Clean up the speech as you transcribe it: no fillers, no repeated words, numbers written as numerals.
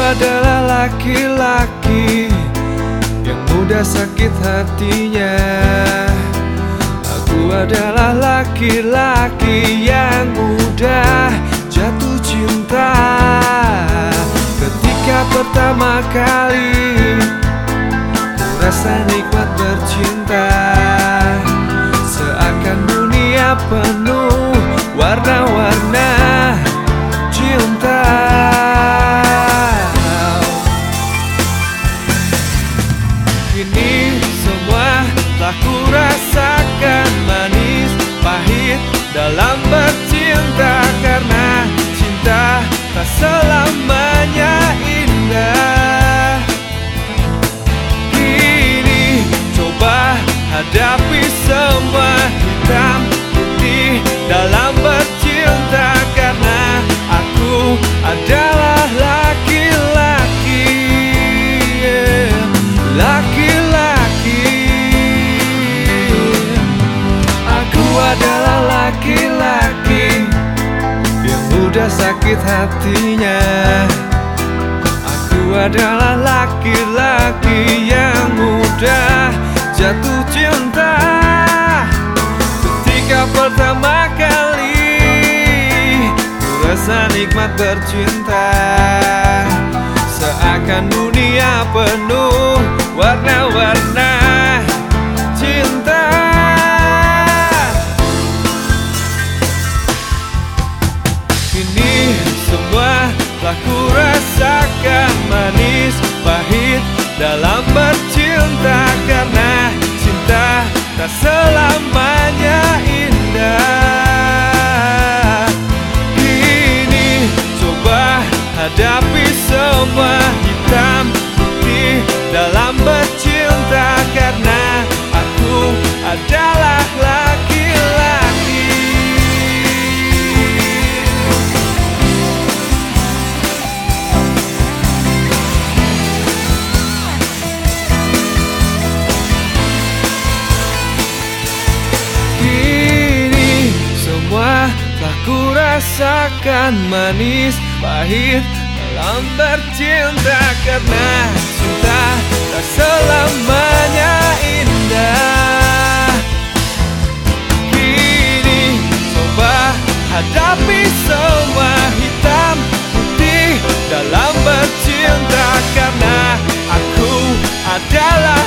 adalah laki-laki yang mudah sakit hatinya. Aku adalah laki-laki yang mudah jatuh cinta. Ketika pertama kali ku rasa nikmat bercinta, seakan dunia penuh warna-warna cinta. Kini semua telah ku rasakan, manis pahit dalam bercinta. Karena cinta tak selamanya indah. Kini coba hadapi semua hitam putih dalam bercinta. Karena aku adalah laki-laki, laki-laki. Aku adalah laki-laki yang mudah sakit hatinya. Aku adalah laki-laki yang mudah jatuh cinta. Ketika pertama kali ku rasa nikmat bercinta, seakan dunia penuh warna-warna cinta. Kini semua telah ku rasakan, manis pahit dalam bercinta. Karena cinta tak selamanya indah. Kini coba hadapi semua hitam putih dalam bercinta. Karena aku adalah laki-laki. Kini semua telah ku rasakan, manis pahit dalam bercinta. Karena cinta tak selamanya indah. Kini coba hadapi semua hitam putih dalam bercinta. Karena aku adalah